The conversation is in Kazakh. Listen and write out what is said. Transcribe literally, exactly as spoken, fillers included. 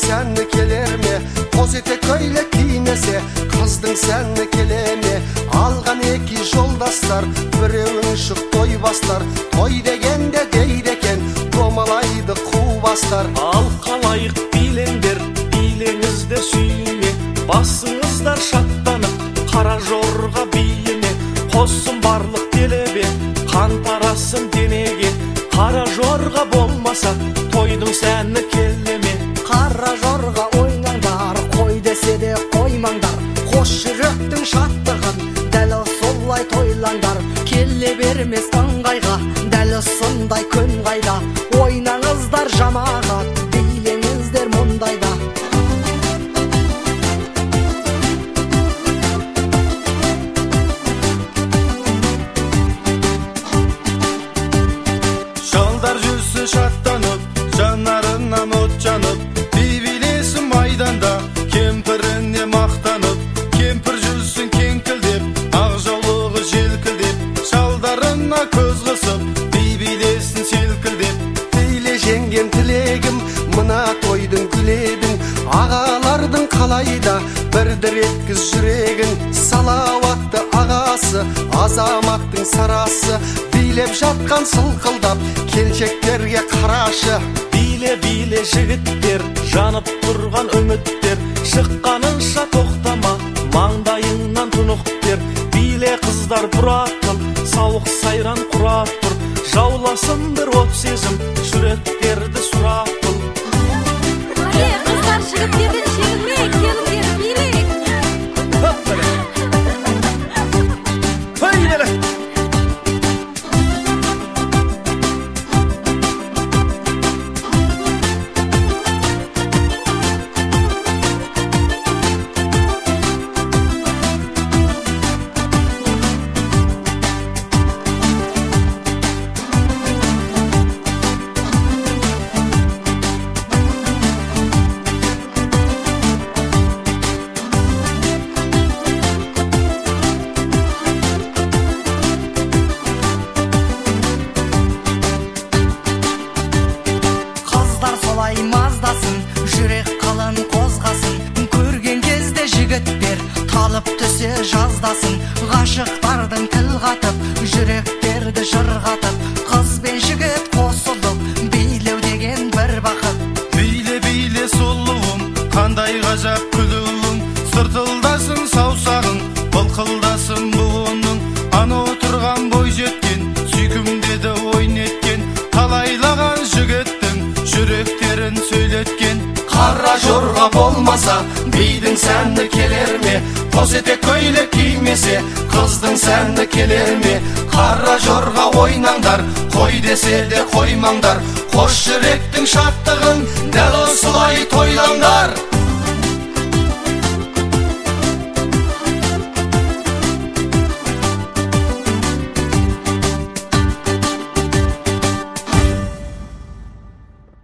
сәні келер ме? Қос етек көйлек кимесе, қыздың сәні келе ме? Алған екі жолдастар, біреуін шық той бастар. Той дегенде дейді екен, домалайды қу бастар. Ал қалайық билеңдер, билеңізде сүйіне, басыңыздар шаттанып, қара жорға биіне. Қосын барлық делебе, қан тарасын денеге, қара жорға болмаса, тойдың сәні келеме. Қара жорға ойнаңдар, қой десе де қоймаңдар. Қош жүректің шаттығын, дәл солай тойлаңдар. Келе бермес ыңғайға, дәл сондай күн қайда. Ойнаңыздар жамағат, билеңіздер мұндайда. Жалдар жүрсі шаттанып, жанарынан от жанып, би-билесін майданда, кемпіріне мақтанып. Кемпір жүрсін кеңкілдеп, ақ жаулығы желкілдеп, шалдарына көз қысып, би-билесін селкілдеп. Дейле жеңген тілегім, мына тойдың күлегін, ағалардың қалайда бірдір еткіз жүрегін. Салауатты ағасы, азаматтың сарасы, билеп жатқан сылқылдап, келшектерге қарашы. Биле-биле жігіттер, жанып тұрған үміттер, шыққанынша тоқтама, маңдайыңнан тұнық бер. Биле қыздар бұратыл, сауық сайран құрап тұр, жауласындар от сезім, жүректерді сұрап тұр. Қыздар жігіттерден шегінбек, келіңдер, билек. Маздасын, жүрек қалын қозғасын, көрген кезде жігіттер талып түсе жаздасын. Ғашықтардың тіл қатып, жүректерді жырғатып, қыз бен жігіт қосылып, билеу деген бір бақыт. Биле-биле сұлуым, қандай ғажап күлуің, сыртылдасын саусағың, былқылдасын буының. Ана отырған бой жеткен, сүйкімдеді ойын еткен, талайлаған жігіттің жүректерін сөйлеткен. Қара жорға болмаса, бидің сәні келер ме? Қос етек көйлек кимесе, қыздың сәні келер ме? Қара жорға ойнаңдар, қой десе де қоймаңдар. Қош жүректің шаттығын, дәл осылай тойлаңдар.